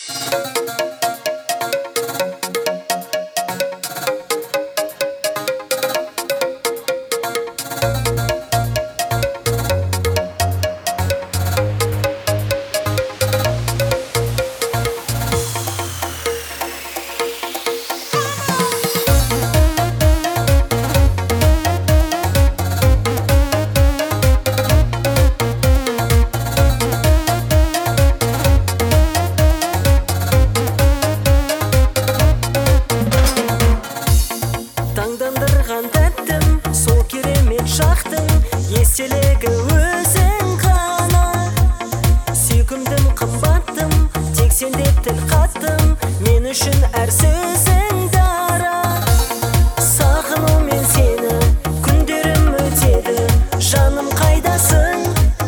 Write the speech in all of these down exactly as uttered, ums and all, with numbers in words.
Таңдандырған тәттім, сол керемет шақтың естелігі өзің ғана. Сүйкімдім, қымбаттым, тек сен деп тіл қаттым, мен үшін әр сөзің дара. Сағынумен сені күндерім өтеді, жаным қайдасың?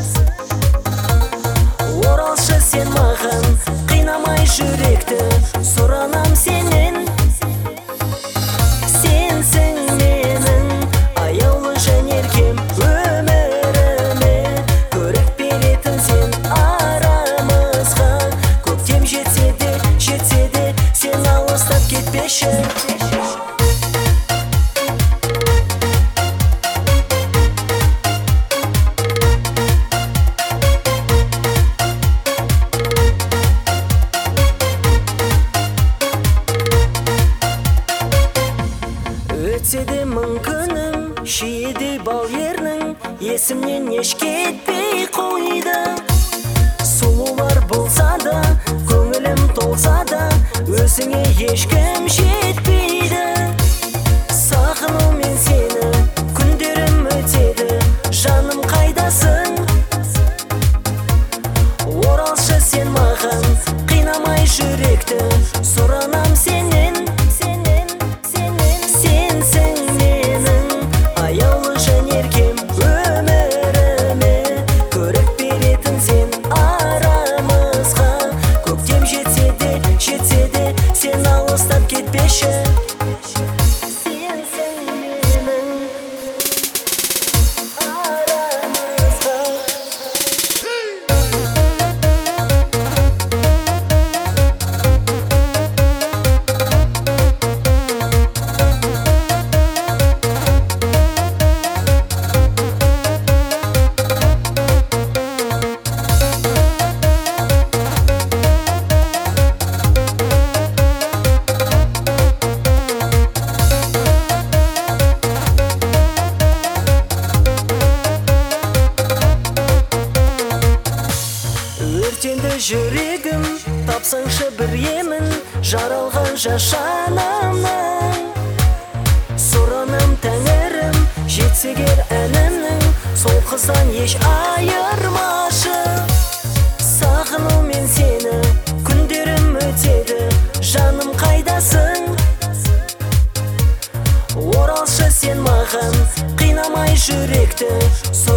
Оралшы сен маған, қинамай жүректі, сұранам сенен. Сенсің менің аяулы және еркем өміріме, көрік беретін сен арамызға. Көктем жетсе де, жетсе де, сен алыстап кетпеші. Өтсе де мың күнім, шиедей бал ернің, есімнен еш кетпей қойды. Сұлулар болса да, көңілім толса да, өзіңе ешкім жетпейді. Сағынумен сені күндерім өтеді, жаным қайдасың? Оралшы сен маған, қинамай жүректі, сұранам сенен. Сенсің менің аяулы және еркем өміріме, көрік беретін сен арамызға. Көктем жетсе де, жетсе де, сен алыстап кетпеші. Сенсің менің арамызға. Өртенді жүрегім, тапсаңшы бір емін, жаралған жас жанымның. Сұранам тәңірім, жетсегер әнімнің, сол қыздан еш айырмашы. Сағынумен сені күндерім өтеді, жаным қайдасың? Оралшы сен маған, қинамай жүректі,